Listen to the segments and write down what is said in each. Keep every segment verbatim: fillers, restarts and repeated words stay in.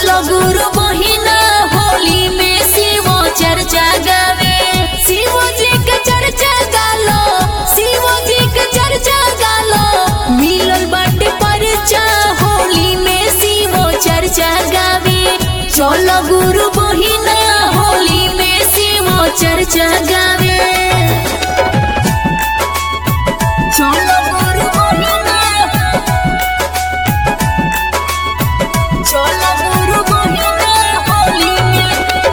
चलो गुरु बहिना होली में शिव चर्चा गावे, शिव जी के चर्चा गालो, शिव जी के चर्चा गालो, मिलल बाटे परिचा होली में शिव चर्चा गावे। चलो गुरु बहिना होली में शिव चर्चा गावे। चलो गुरु बहिना, चलो गुरु बहिना होली में,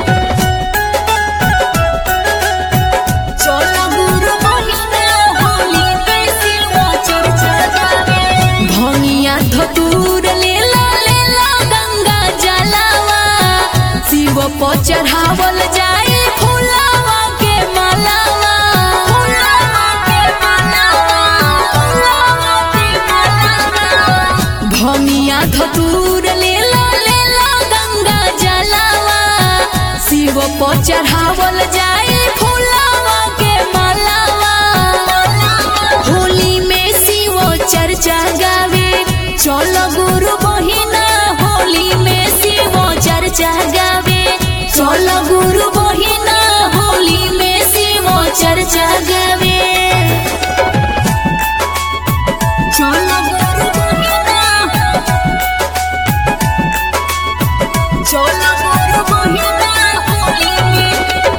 चलो गुरु बहिना होली में शिव चर्चा गावे। भंगिया धतूर लेला लेला गंगा जलावा, शिव पर चढ़ावल जाए फुलावा के मालावा, फुलावा के मालावा, फुलावा के मालावा। भंगिया धतूर लेला लेला गंगा जलावा, शिव पर चढ़ावल जाए फुलावा के मालावा। होली में शिव चर्चा गावे, चलो गुरु बहिना होली में शिव चर्चा गावे। चलो गुरु बहिना होली में शिव चर्चा गावे। चलो गुरु बहिना, चलो गुरु बहिना होली में,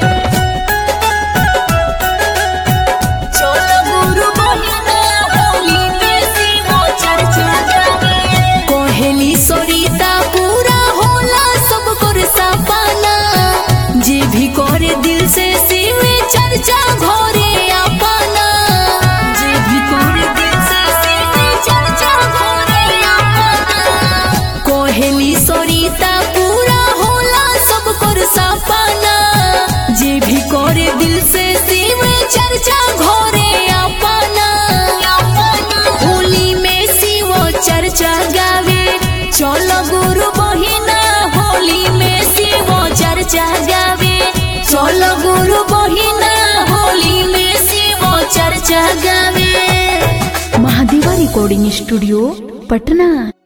चलो गुरु बहिना होली में शिव चर्चा गावे। कोहेली सरिता पूरा होला सब कर सपना, जे भी करे दिल से शिव चर्चा घरे अपना, जे भी करे दिल से शिव चर्चा घरे अपना। कोहेली सरिता पूरा होला सब कर सपना, जे भी करे दिल से शिव चर्चा घरे अपना। होली में शिव चर्चा गावे, चलो गुरु बहिना होली में शिव चर्चा गावे। चलो गुरु बहिना होली में शिव चर्चा गावे। महादेवा रिकॉर्डिंग स्टूडियो पटना।